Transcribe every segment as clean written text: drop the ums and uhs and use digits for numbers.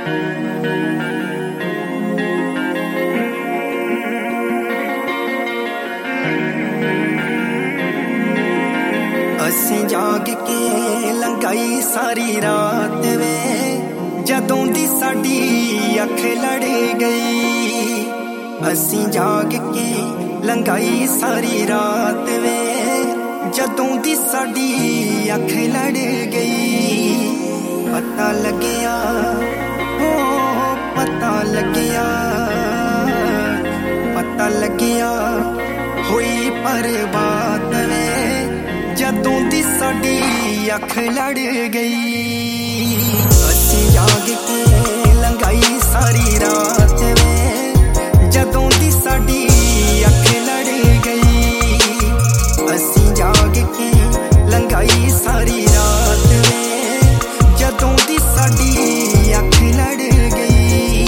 असी जाग के लंघाई सारी रात वे, जदों दी साडी अख लड़ गई। असी जाग के लंघाई सारी रात वे, जदों दी साडी अख लड़ गई। पता लग्या हो पता लग्या, पता लग्या होई बर्बाद वे, जदों दी साडी अख लड़ गई। असी जाग के लंघाई सारी रात वे, जदों दी साडी अख लड़ गई। असी जाग के लंघाई सारी रात वे, जदों दी साडी अख लड़ गई।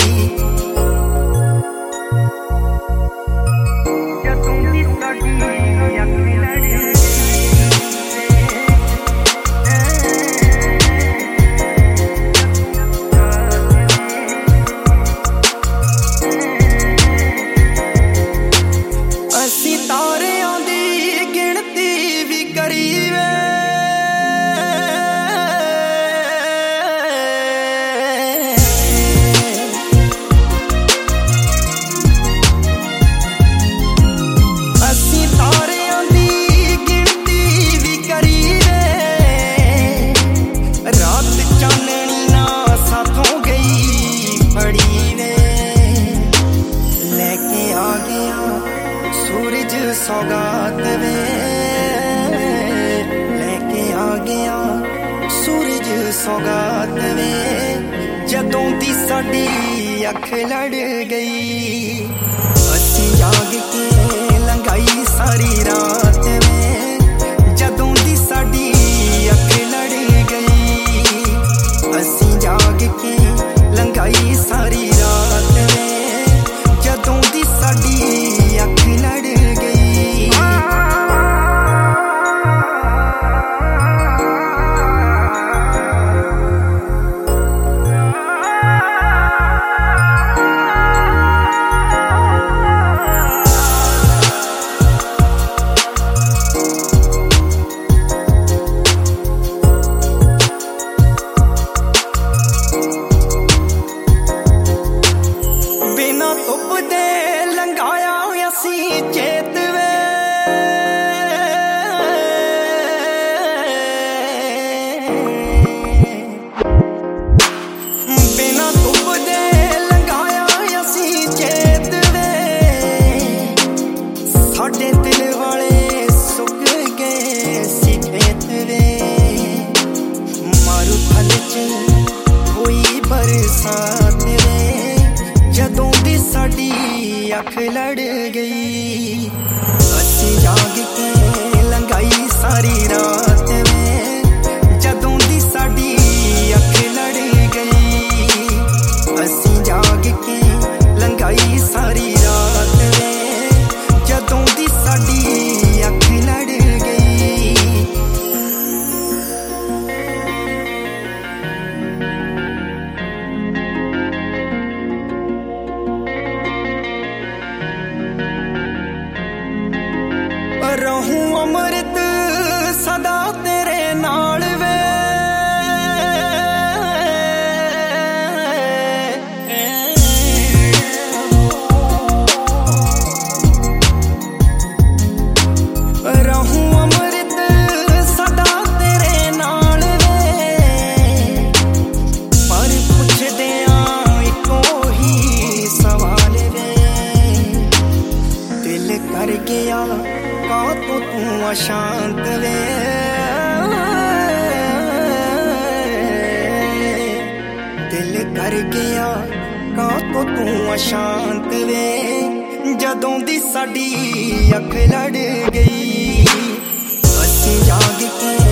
जदों दी साडी अख लड़ गई। सौगात वे लेके आ गया सूरज सौगात वे, जदों दी साडी अख लड़ गई। असी जाग के लंघाई सारी रात वे, जदों दी साडी अख लड़ गई। असी जाग के लंघाई सारी रात वे, जदों दी साडी अख लड़ गई। चेत वे बिना धुप दे लंघाया असी चेत वे, साडे दिल वाले सुक गए सी खेत वे। मारू थल च होई बरसात वे, जदों दी साडी अख लड़ गई। असी जाग के लंघाई सारी रात वे, जदों दी साडी अख लड़ गई। असी जाग के लंघाई सारी रात वे, जदों दी साडी अख लड़ गई। रहूं अमृत सदा तेरे नाल वे, रहूं अमृत सदा तेरे नाल वे। पर पुछदे इको ही सवाल वे, दिल कर गया का तो तू अशांत वे। दिल कर गया का तो तू अशांत वे, जदों दी साडी अख लड़ गई। असी जाग के